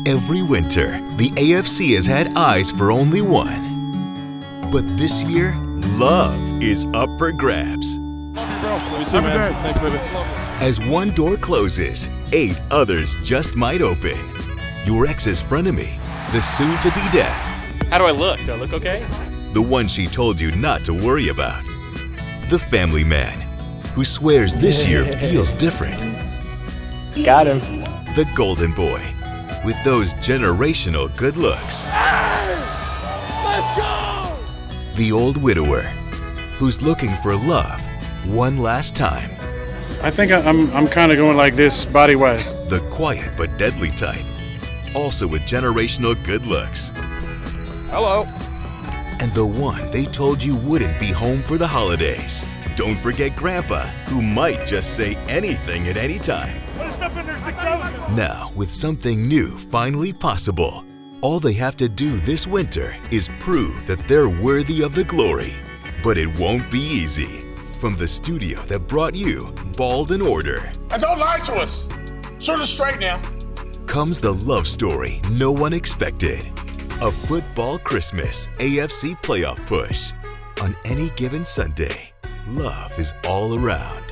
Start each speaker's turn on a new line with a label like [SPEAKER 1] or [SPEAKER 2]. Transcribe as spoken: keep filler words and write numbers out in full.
[SPEAKER 1] Every winter, the A F C has had eyes for only one. But this year, love is up for grabs.
[SPEAKER 2] Love you, bro. Love you too, man. Thanks, baby.
[SPEAKER 1] As one door closes, eight others just might open. Your ex's frenemy, the soon-to-be dad.
[SPEAKER 3] How do I look? Do I look okay?
[SPEAKER 1] The one she told you not to worry about. The family man, who swears this year feels different.
[SPEAKER 4] Got him.
[SPEAKER 1] The golden boy, with those generational good looks.
[SPEAKER 2] Let's go!
[SPEAKER 1] The old widower, who's looking for love one last time.
[SPEAKER 5] I think I'm, I'm kind of going like this body-wise.
[SPEAKER 1] The quiet but deadly type, also with generational good looks.
[SPEAKER 2] Hello.
[SPEAKER 1] And the one they told you wouldn't be home for the holidays. Don't forget Grandpa, who might just say anything at any time. Now, with something new finally possible, all they have to do this winter is prove that they're worthy of the glory. But it won't be easy. From the studio that brought you Bald in Order.
[SPEAKER 6] And don't lie to us. Shoot us straight now.
[SPEAKER 1] Comes the love story no one expected. A football Christmas A F C playoff push. On any given Sunday, love is all around.